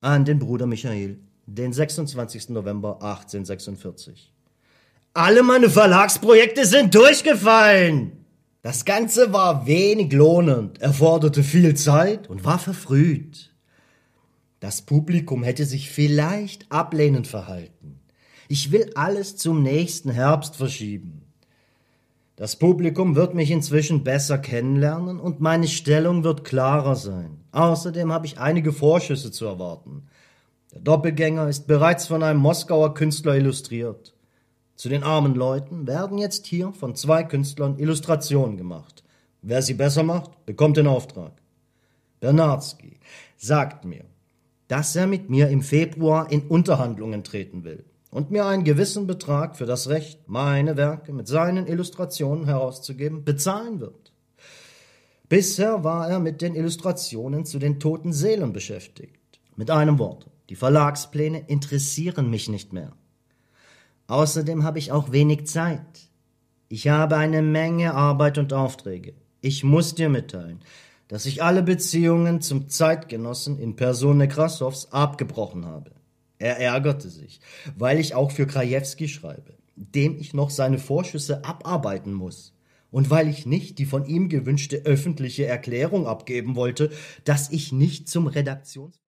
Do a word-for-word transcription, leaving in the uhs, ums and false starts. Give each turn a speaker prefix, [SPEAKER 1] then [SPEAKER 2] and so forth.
[SPEAKER 1] An den Bruder Michael, den sechsundzwanzigsten November achtzehnhundertsechsundvierzig. Alle meine Verlagsprojekte sind durchgefallen. Das Ganze war wenig lohnend, erforderte viel Zeit und war verfrüht. Das Publikum hätte sich vielleicht ablehnend verhalten. Ich will alles zum nächsten Herbst verschieben. Das Publikum wird mich inzwischen besser kennenlernen und meine Stellung wird klarer sein. Außerdem habe ich einige Vorschüsse zu erwarten. Der Doppelgänger ist bereits von einem Moskauer Künstler illustriert. Zu den armen Leuten werden jetzt hier von zwei Künstlern Illustrationen gemacht. Wer sie besser macht, bekommt den Auftrag. Bernardsky sagt mir, dass er mit mir im Februar in Unterhandlungen treten will und mir einen gewissen Betrag für das Recht, meine Werke mit seinen Illustrationen herauszugeben, bezahlen wird. Bisher war er mit den Illustrationen zu den toten Seelen beschäftigt. Mit einem Wort, die Verlagspläne interessieren mich nicht mehr. Außerdem habe ich auch wenig Zeit. Ich habe eine Menge Arbeit und Aufträge. Ich muss dir mitteilen, dass ich alle Beziehungen zum Zeitgenossen in Person Nekrassows abgebrochen habe. Er ärgerte sich, weil ich auch für Krajewski schreibe, dem ich noch seine Vorschüsse abarbeiten muss. Und weil ich nicht die von ihm gewünschte öffentliche Erklärung abgeben wollte, dass ich nicht zum Redaktions